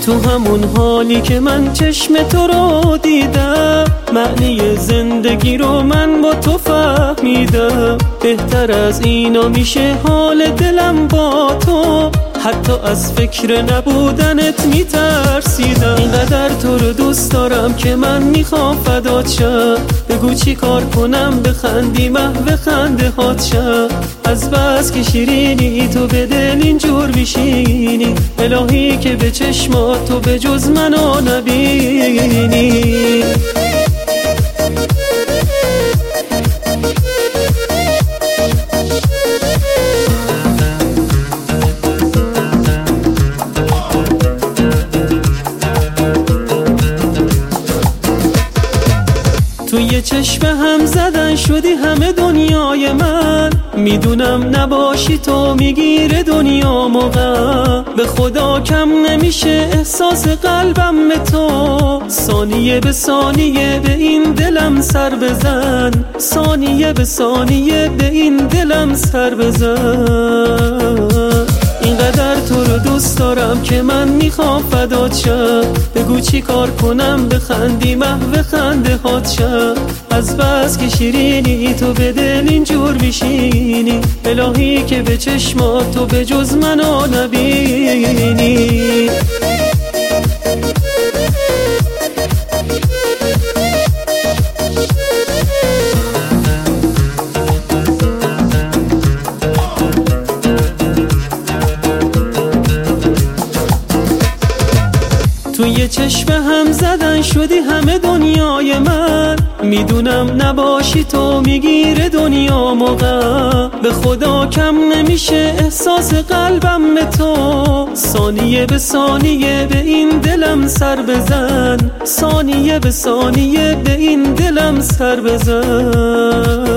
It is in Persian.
تو همون حالی که من چشم تو رو دیدم، معنی زندگی رو من با تو فهمیدم. بهتر از اینا میشه حال دلم با تو، حتی از فکر نبودنت میترسیدم. اینقدر تو رو دوست دارم که من میخوام فدات شم. بگو چی کار کنم بخندی محو خنده هات شم. از بس که شیرینی تو به دل اینجور میشینی، الهی که به چشمات تو به جز منو نبینی. تو یه چشم هم زدن شدی همه دنیای من. میدونم نباشی تو میگیره دنیا غم. به خدا کم نمیشه احساس قلبم به تو. ثانیه به ثانیه به این دلم سر بزن، ثانیه به ثانیه به این دلم سر بزن. اینقدر تو رو دوست دارم که من میخوام فدات شم. بگو چی کار کنم بخندی محو خنده هات شم. از بس که شیرینی تو به دل اینجور میشینی، الهی که به چشمات تو به جز منو نبینی. تو یه چشم هم زدن شدی همه دنیای من. میدونم نباشی تو میگیره دنیا غم. به خدا کم نمیشه احساس قلبم به تو. ثانیه به ثانیه به این دلم سر بزن، ثانیه به ثانیه به این دلم سر بزن.